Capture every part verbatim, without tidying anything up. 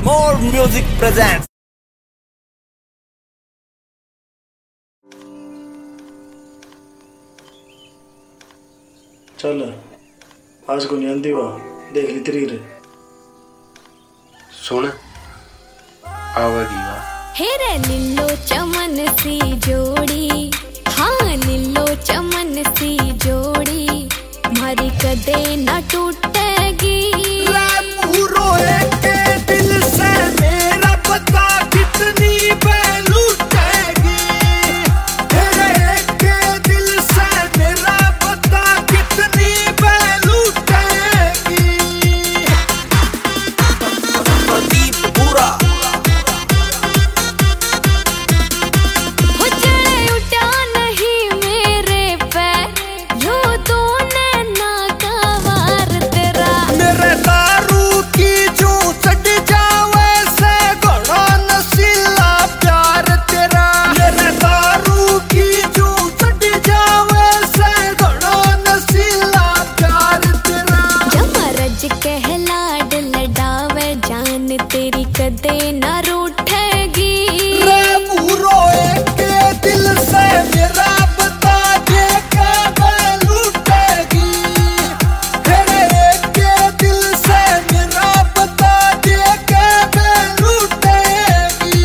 More Music presents. चल आज को नहीं आंदी वाह देख ली तेरी रे सुन आवेगी वाह हेरे लिल्लो चमन सी जोड़ी, हाँ लिल्लो चमन सी जोड़ी मारी कदे न टूटेगी। पूरो एक दिल से मेरा पता कितनी लूटेगी, तेरे एक दिल से मेरा पता कितनी लूटेगी। प्रदीप पूरा हो चढ़े उठा नहीं मेरे पे यो तो नैना का वार तेरा। मेरे दारू की जो चढ़ जावे से घड़ा नशीला प्यार तेरा। मेरे दारू की जो चढ़ जावे से घड़ा नशीला प्यार तेरा। जमरज कहला लडावे जान तेरी कदे न रूठेगी। रे पूरो एक दिल से मेरा बता दे कब लूटेगी, तेरे एक दिल से मेरा बता दे कब लूटेगी।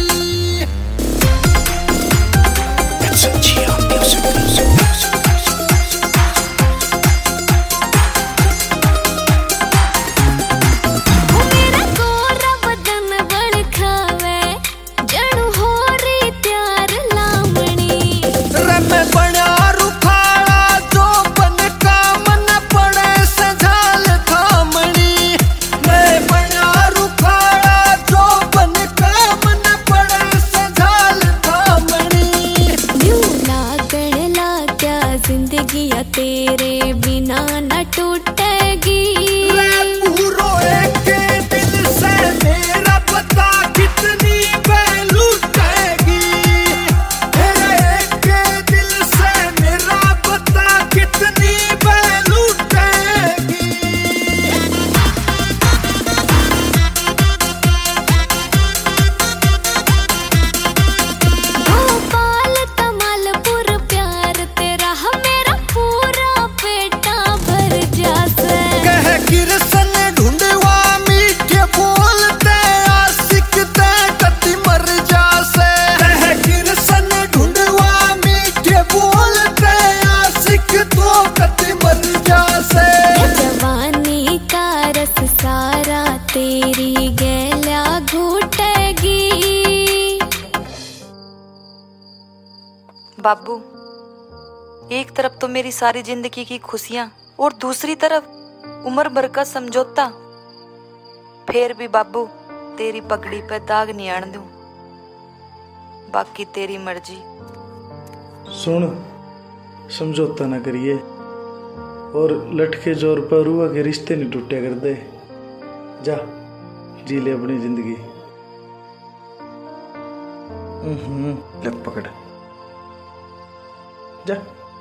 वो मेरा गोरा बदन बड़ खावे जणु हो री त्यार लामणी। रे मैं बना रुखाड़ा जो बन का मन पड़े सजाल थामणी। मैं बना रुखाड़ा जो बन का मन पड़े सजाल थामणी। न्यू लागण लाग्या जिंदगी या तेरे बिना न टूटेगी। रे पूरो एक दिल से मेरा पता कितनी लूटेगी, तेरे एक दिल से मेरा पता कितनी लूटेगी। भोपाल कमालपुर प्यार तेरा मेरा पूरा पेटा भर जासे। कह किरसन ढूंढवा मीठे बोलते आशिक ते कति मर जासे। कह किरसन ढूंढवा मीठे बोलते आशिक तो कति मर जासे। जवानी का रस सारा तेरी गैला घुटेगी। बाबू, एक तरफ तो मेरी सारी जिंदगी की खुशियां और दूसरी तरफ उम्र भर का समझौता। फिर भी बाबू तेरी पगड़ी पे दाग नहीं आने दूं, बाकी तेरी मर्जी। सुन समझौता ना करिए और लटके जोर पर रुआ के रिश्ते नहीं टूटे कर दे। जा जी ले अपनी जिंदगी। हम्म ले पकड़ जा।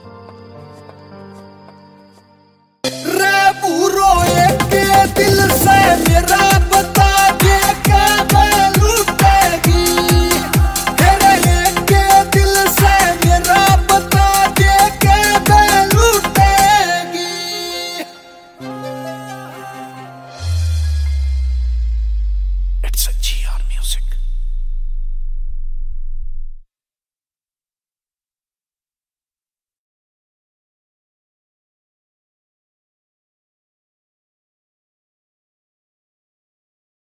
रे पूरो एक दिल से मेरा बता दे कब लूटेगी, तेरे एक दिल से मेरा बता दे कब लूटेगी। It's a G R music.